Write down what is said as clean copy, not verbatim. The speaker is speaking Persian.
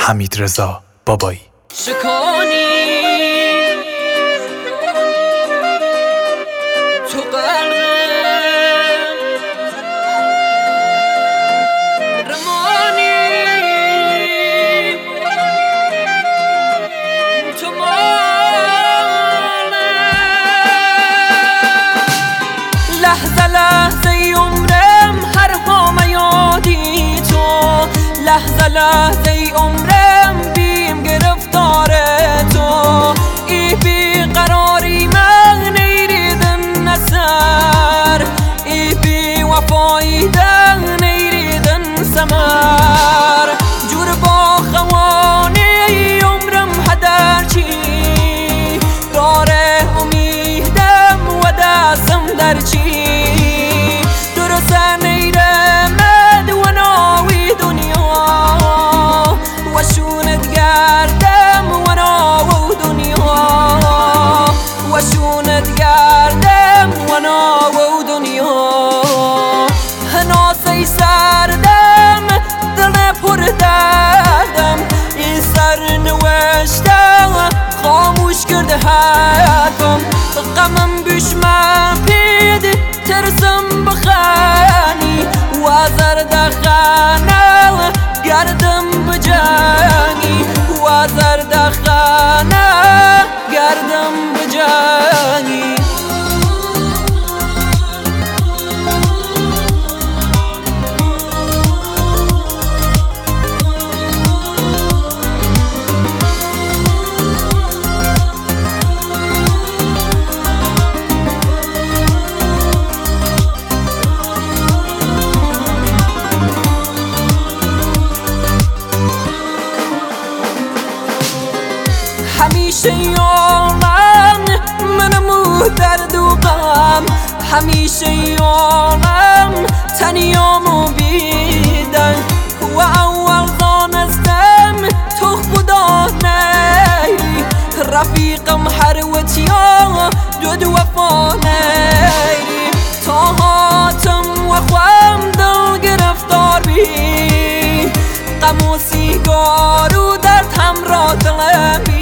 حمیدرضا بابایی. شکانی تو قلبم رمانی تو مالم لحظه لحظه عمرم هر هام یادی تو لحظه لحظه عمرم بیم گرفتار تو ای بی قراری من نیریدن نسر ای بی وفاییدن نیریدن سمر جور با خوانی عمرم هدر چی داره امیدم و دستم در چی درست نیرمد و ناوی دنیا و شونت گردم و ناو دنیا و شونت گردم و ناو دنیا هناسه سردم دل پر دردم این سر نوشتم خاموش کرده حرفم غمم بشمم پید ترسم بخانی و زرد خانه گردم بجانی و زرد خانه گردم بجانی همیشه یارم منمو درد و غم همیشه یارم تنیامو بیدن و اول دانستم تو خدا نیری رفیقم هر وتیا دود وفا نیری تا هاتم و خوام دل گرفتار بی غم و سیگار و درد همراه دلم